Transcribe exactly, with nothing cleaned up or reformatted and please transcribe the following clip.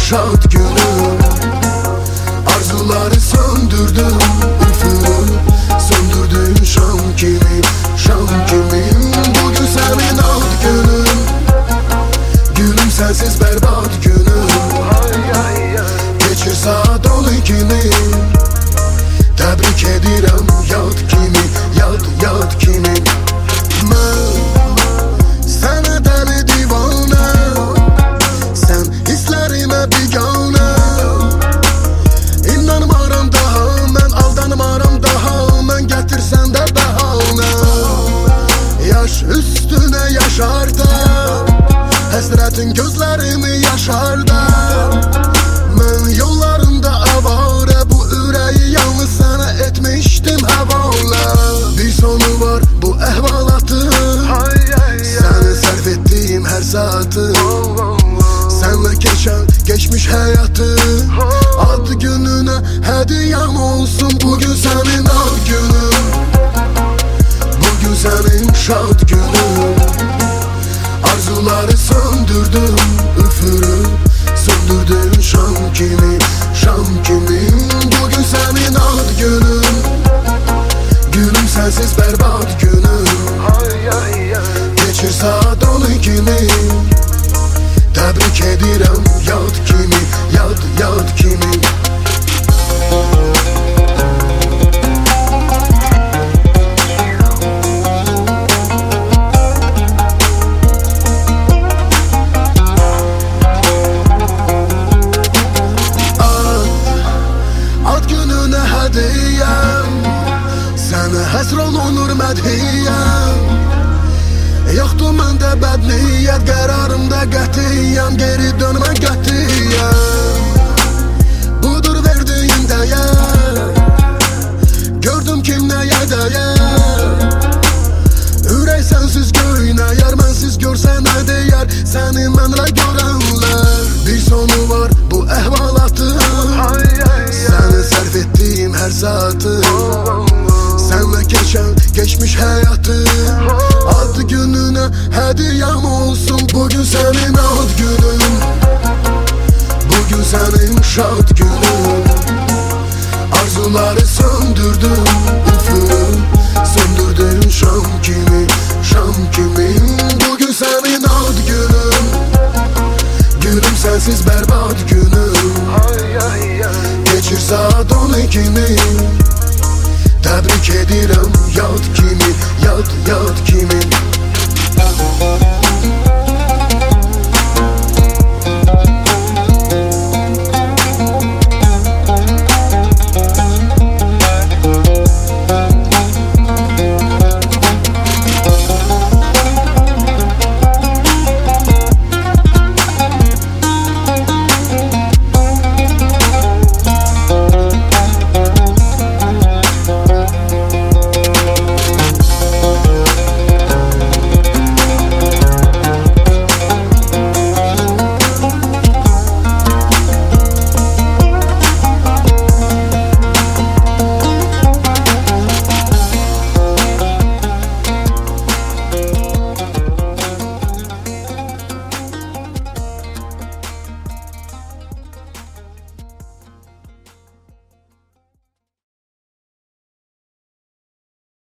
şad günüm. Arzuları söndürdüm, üfürüm, söndürdüm şam kimi, şam kimi. Bugün senin ad günün, gülüm sensiz berbat günüm. Geçir saat on ikini, təbrik edirəm yad kimi, yad, yad kimi. Mən sənə dəli divanə, sən hisslərimə biganə. İnanmaram daha, mən aldanmaram daha, mən gətirsən də bəhanə. Yaş üstünə yaşar da, həsrətin gözlərimi yaşar da. Mən yollarında avarə, bu ürəyi yalnız sənə etmişdim həvalə. Bir sonu var bu əhvalatın, səni sərf etdiyim hər saatı. Sənlə keçən geçmiş həyatı, ad gününə hədiyəm olsun. Bugün sənin ad günün, bugün sənin şad günün. Arzuları söndürdüm, üfürüm, söndürdüm şam kimi, şam kimi. Bugün sənin ad günün, gülüm sensiz berbat günüm. Geçir saat on ikini, təbrik edirəm yad kimi, yad, yad kimi. Sənə həsr olunur mədhiyyəm, yoxdur məndə bədniyyət, qərarımda qətiyyəm, geri dönmə qətiyyəm. Budur verdiyin dəyər, gördüm kim nəyə dəyər. Ürək sənsiz göynəyər, mənsiz görsə nə deyər səni mənlə görənlər. Bir sonu var bu əhvalatın, səni sərf etdiyim hər saatı. Sənlə keçən geçmiş həyatı, ad gününə hədiyəm olsun. Bugün sənin ad günün, bugün sənin şad günün. Arzuları söndürdüm, üfürüm, söndürdüm şam kimi, şam kimi. Bugün sənin ad günün, gülüm sensiz berbat günüm. Geçir saat on ikini, təbrik edirəm yad kimi, yad, yad kimi.